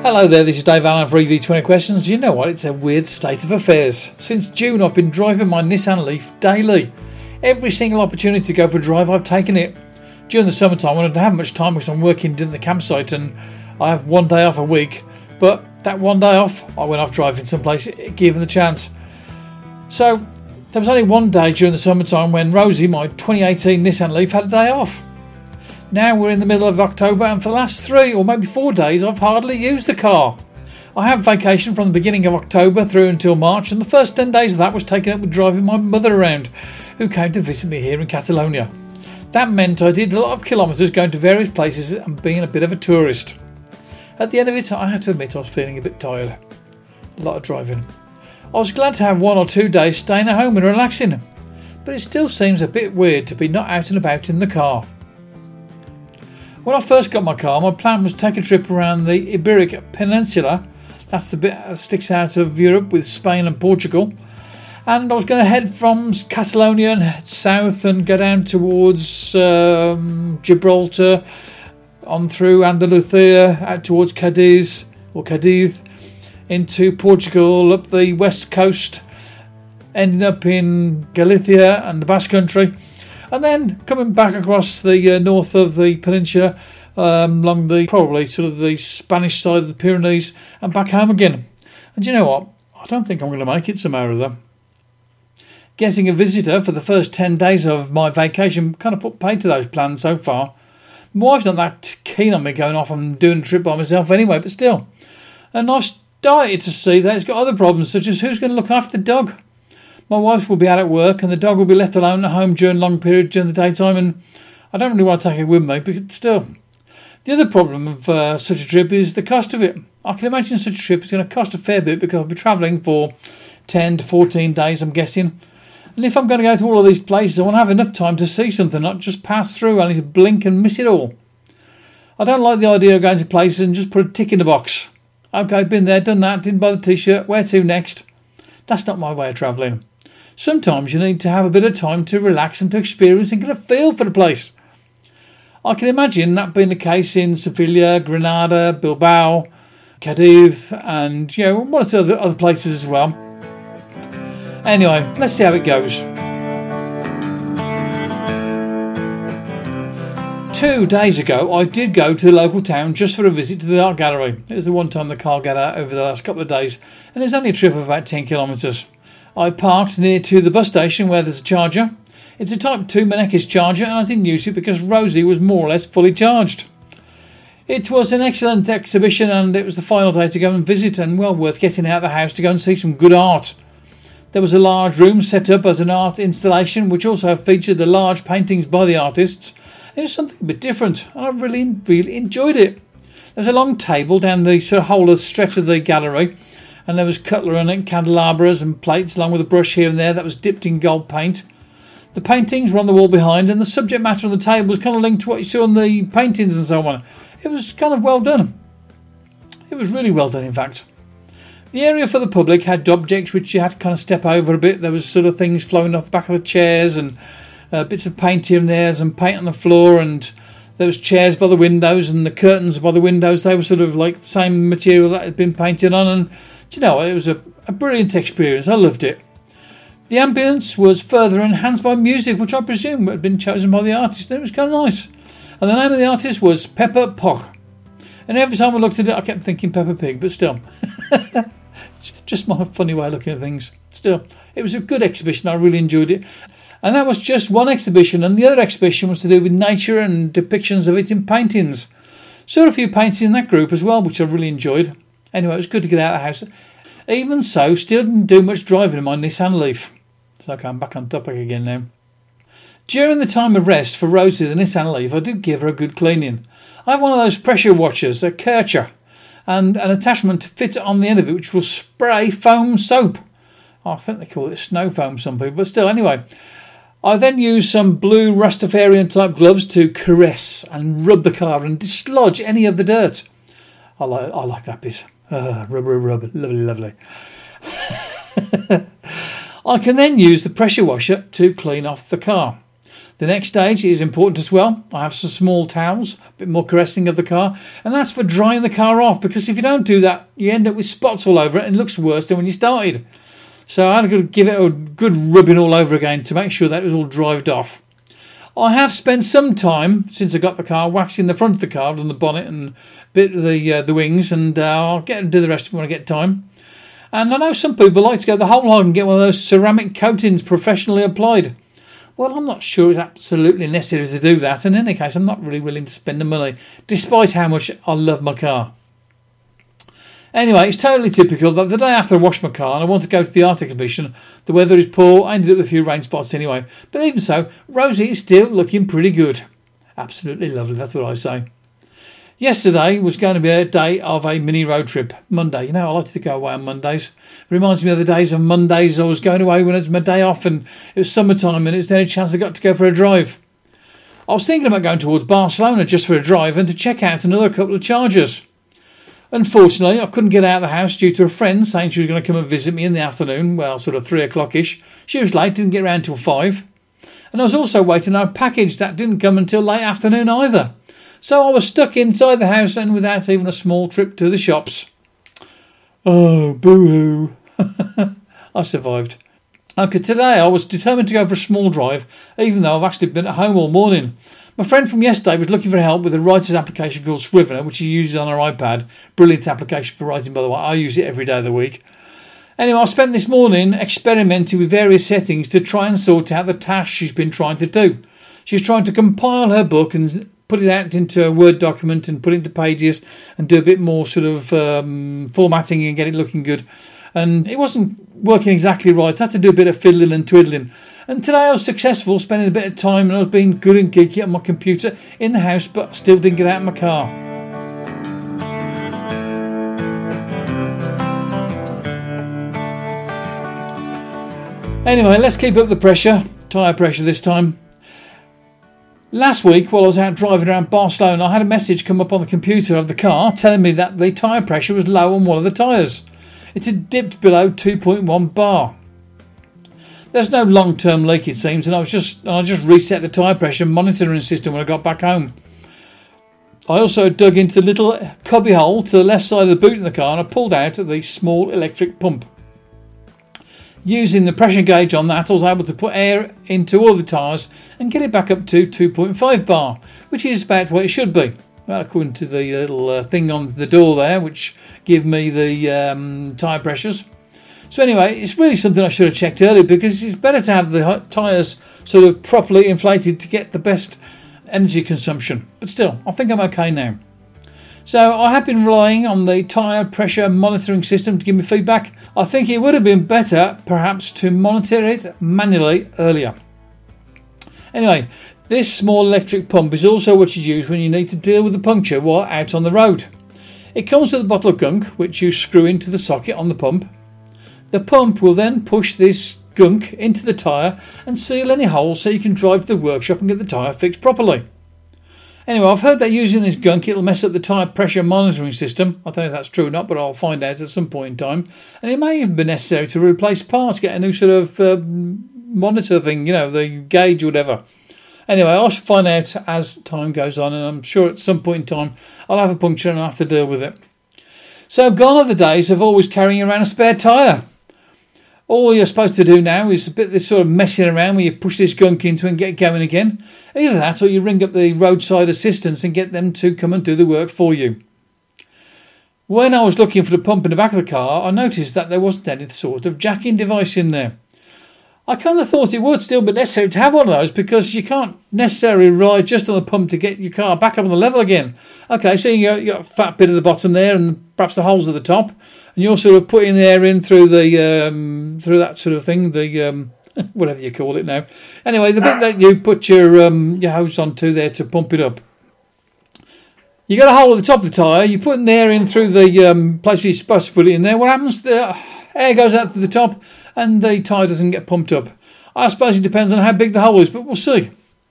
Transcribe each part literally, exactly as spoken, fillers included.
Hello there, this is Dave Allen for E V twenty Questions. You know what, it's a weird state of affairs. Since June I've been driving my Nissan Leaf daily. Every single opportunity to go for a drive I've taken it. During the summertime when I don't have much time because I'm working in the campsite and I have one day off a week, but that one day off I went off driving someplace given the chance. So there was only one day during the summertime when Rosie, my twenty eighteen Nissan Leaf, had a day off. Now we're in the middle of October and for the last three or maybe four days I've hardly used the car. I have vacation from the beginning of October through until March, and the first ten days of that was taken up with driving my mother around, who came to visit me here in Catalonia. That meant I did a lot of kilometres going to various places and being a bit of a tourist. At the end of it I had to admit I was feeling a bit tired. A lot of driving. I was glad to have one or two days staying at home and relaxing, but it still seems a bit weird to be not out and about in the car. When I first got my car, my plan was to take a trip around the Iberic Peninsula. That's the bit that sticks out of Europe with Spain and Portugal. And I was going to head from Catalonia and head south and go down towards um, Gibraltar, on through Andalusia, out towards Cadiz, or Cadiz, into Portugal, up the west coast, ending up in Galicia and the Basque Country. And then coming back across the uh, north of the peninsula, um, along the probably sort of the Spanish side of the Pyrenees, and back home again. And you know what? I don't think I'm going to make it somehow or other. Getting a visitor for the first ten days of my vacation kind of put paid to those plans so far. My wife's not that keen on me going off and doing a trip by myself anyway, but still. And I've started to see that it's got other problems, such as who's going to look after the dog. My wife will be out at work and the dog will be left alone at home during long periods during the daytime, and I don't really want to take it with me, but still. The other problem of uh, such a trip is the cost of it. I can imagine such a trip is going to cost a fair bit because I'll be travelling for ten to fourteen days, I'm guessing. And if I'm going to go to all of these places, I want to have enough time to see something, not just pass through, only to blink and miss it all. I don't like the idea of going to places and just put a tick in the box. Okay, been there, done that, didn't buy the t-shirt, where to next? That's not my way of travelling. Sometimes you need to have a bit of time to relax and to experience and get a feel for the place. I can imagine that being the case in Sevilla, Granada, Bilbao, Cadiz, and you know one or two other, other places as well. Anyway, let's see how it goes. Two days ago, I did go to the local town just for a visit to the art gallery. It was the one time the car got out over the last couple of days, and it's only a trip of about ten kilometres. I parked near to the bus station where there's a charger. It's a Type two Mennekes charger, and I didn't use it because Rosie was more or less fully charged. It was an excellent exhibition, and it was the final day to go and visit, and well worth getting out of the house to go and see some good art. There was a large room set up as an art installation, which also featured the large paintings by the artists. It was something a bit different, and I really, really enjoyed it. There was a long table down the sort of whole stretch of the gallery, and there was cutlery on it, candelabras and plates, along with a brush here and there that was dipped in gold paint. The paintings were on the wall behind, and the subject matter on the table was kind of linked to what you saw on the paintings and so on. It was kind of well done. It was really well done, in fact. The area for the public had objects which you had to kind of step over a bit. There was sort of things flowing off the back of the chairs, and uh, bits of paint here and there, and paint on the floor, and there was chairs by the windows, and the curtains by the windows. They were sort of like the same material that had been painted on, and do you know, it was a, a brilliant experience. I loved it. The ambience was further enhanced by music, which I presume had been chosen by the artist, and it was kind of nice. And the name of the artist was Peppa Poch. And every time I looked at it, I kept thinking Peppa Pig, but still. Just my funny way of looking at things. Still, it was a good exhibition. I really enjoyed it. And that was just one exhibition, and the other exhibition was to do with nature and depictions of it in paintings. Saw a few paintings in that group as well, which I really enjoyed. Anyway, it was good to get out of the house. Even so, still didn't do much driving in my Nissan Leaf. So okay, I'm back on topic again now. During the time of rest for Rosie, the Nissan Leaf, I did give her a good cleaning. I have one of those pressure washers, a Kircher, and an attachment to fit on the end of it, which will spray foam soap. Oh, I think they call it snow foam, some people, but still, anyway. I then used some blue Rastafarian type gloves to caress and rub the car and dislodge any of the dirt. I like, I like that bit. Uh, rub, rub, rub. Lovely, lovely. I can then use the pressure washer to clean off the car. The next stage is important as well. I have some small towels, a bit more caressing of the car, and that's for drying the car off, because if you don't do that, you end up with spots all over it and it looks worse than when you started. So I had to give it a good rubbing all over again to make sure that it was all dried off. I have spent some time since I got the car waxing the front of the car and the bonnet and a bit of the uh, the wings, and uh, I'll get and do the rest when I get time. And I know some people like to go the whole hog and get one of those ceramic coatings professionally applied. Well, I'm not sure it's absolutely necessary to do that. In any case, I'm not really willing to spend the money, despite how much I love my car. Anyway, it's totally typical that the day after I wash my car and I want to go to the art exhibition, the weather is poor. I ended up with a few rain spots anyway. But even so, Rosie is still looking pretty good. Absolutely lovely, that's what I say. Yesterday was going to be a day of a mini road trip. Monday, you know, I like to go away on Mondays. It reminds me of the days of Mondays I was going away when it was my day off and it was summertime and it was the only chance I got to go for a drive. I was thinking about going towards Barcelona just for a drive and to check out another couple of chargers. Unfortunately, I couldn't get out of the house due to a friend saying she was going to come and visit me in the afternoon, well, sort of three o'clock-ish. She was late, didn't get around till five. And I was also waiting on a package that didn't come until late afternoon either. So I was stuck inside the house and without even a small trip to the shops. Oh, boo-hoo. I survived. Okay, today I was determined to go for a small drive, even though I've actually been at home all morning. My friend from yesterday was looking for help with a writer's application called Scrivener, which he uses on her iPad. Brilliant application for writing, by the way. I use it every day of the week. Anyway, I spent this morning experimenting with various settings to try and sort out the task she's been trying to do. She's trying to compile her book and put it out into a Word document and put it into Pages and do a bit more sort of um, formatting and get it looking good. And it wasn't working exactly right. I had to do a bit of fiddling and twiddling. And today I was successful, spending a bit of time, and I was being good and geeky on my computer in the house, but still didn't get out of my car. Anyway, let's keep up the pressure, tyre pressure this time. Last week, while I was out driving around Barcelona, I had a message come up on the computer of the car telling me that the tyre pressure was low on one of the tyres. It had dipped below two point one bar. There's no long-term leak, it seems, and I was just I just reset the tyre pressure monitoring system when I got back home. I also dug into the little cubby hole to the left side of the boot in the car and I pulled out the small electric pump. Using the pressure gauge on that, I was able to put air into all the tyres and get it back up to two point five bar, which is about what it should be. Well, according to the little uh, thing on the door there, which give me the um, tyre pressures. So anyway, it's really something I should have checked earlier, because it's better to have the tyres sort of properly inflated to get the best energy consumption. But still, I think I'm okay now. So I have been relying on the tyre pressure monitoring system to give me feedback. I think it would have been better perhaps to monitor it manually earlier. Anyway, this small electric pump is also what you use when you need to deal with a puncture while out on the road. It comes with a bottle of gunk which you screw into the socket on the pump. The pump will then push this gunk into the tyre and seal any holes so you can drive to the workshop and get the tyre fixed properly. Anyway, I've heard that using this gunk it'll mess up the tyre pressure monitoring system. I don't know if that's true or not, but I'll find out at some point in time. And it may even be necessary to replace parts, get a new sort of uh, monitor thing, you know, the gauge or whatever. Anyway, I'll find out as time goes on, and I'm sure at some point in time I'll have a puncture and I'll have to deal with it. So gone are the days of always carrying around a spare tyre. All you're supposed to do now is a bit of this sort of messing around where you push this gunk into it and get going again. Either that or you ring up the roadside assistance and get them to come and do the work for you. When I was looking for the pump in the back of the car, I noticed that there wasn't any sort of jacking device in there. I kind of thought it would still be necessary to have one of those, because you can't necessarily rely just on the pump to get your car back up on the level again. Okay, so you got, you got a fat bit at the bottom there and perhaps the holes at the top, and you're sort of putting the air in through the um, through that sort of thing, the um, whatever you call it now. Anyway, the bit that you put your um, your hose onto there to pump it up. You got a hole at the top of the tyre, you're putting the air in through the um, place you're supposed to put it in there. What happens? The air goes out to the top and the tyre doesn't get pumped up. I suppose it depends on how big the hole is, but we'll see.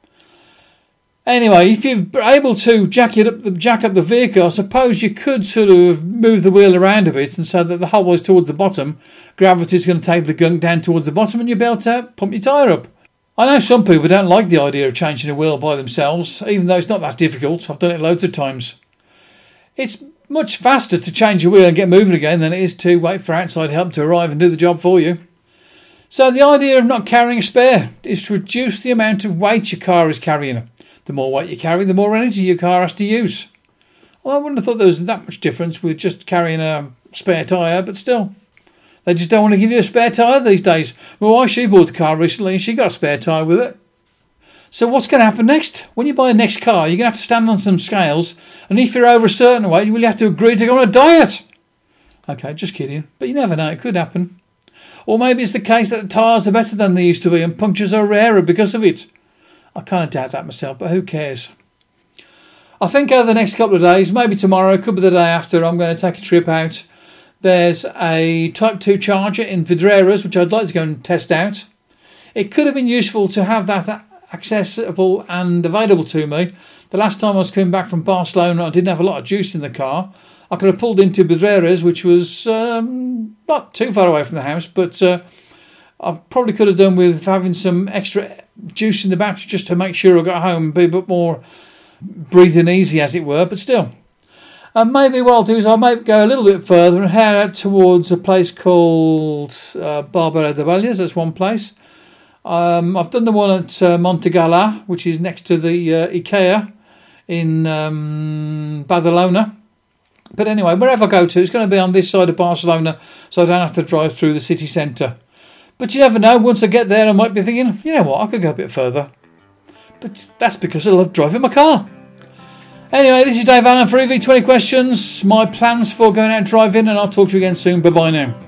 Anyway, if you're able to jack it up, the jack up the vehicle, I suppose you could sort of move the wheel around a bit, and so that the hole is towards the bottom, gravity's going to take the gunk down towards the bottom, and you'll be able to pump your tyre up. I know some people don't like the idea of changing a wheel by themselves, even though it's not that difficult. I've done it loads of times. It's much faster to change your wheel and get moving again than it is to wait for outside help to arrive and do the job for you. So the idea of not carrying a spare is to reduce the amount of weight your car is carrying. The more weight you carry, the more energy your car has to use. Well, I wouldn't have thought there was that much difference with just carrying a spare tyre, but still. They just don't want to give you a spare tyre these days. My wife, she bought a car recently and she got a spare tyre with it. So what's going to happen next? When you buy a next car, you're going to have to stand on some scales, and if you're over a certain weight, you will have to agree to go on a diet. Okay, just kidding. But you never know, it could happen. Or maybe it's the case that the tyres are better than they used to be and punctures are rarer because of it. I kind of doubt that myself, but who cares? I think over the next couple of days, maybe tomorrow, could be the day after, I'm going to take a trip out. There's a Type two charger in Vidreras, which I'd like to go and test out. It could have been useful to have that accessible and available to me. The last time I was coming back from Barcelona, I didn't have a lot of juice in the car. I could have pulled into Vidreras, which was um, not too far away from the house, but uh, I probably could have done with having some extra juice in the battery just to make sure I got home and be a bit more breathing easy, as it were, but still. And maybe what I'll do is I might go a little bit further and head out towards a place called uh, Barbera de Valles. That's one place. Um, I've done the one at uh, Montegala, which is next to the uh, IKEA in um, Badalona. But anyway, wherever I go to, it's going to be on this side of Barcelona, so I don't have to drive through the city centre. But you never know, once I get there I might be thinking, you know what, I could go a bit further. But that's because I love driving my car. Anyway, this is Dave Allen for E V twenty Questions. My plans for going out driving, and I'll talk to you again soon. Bye-bye now.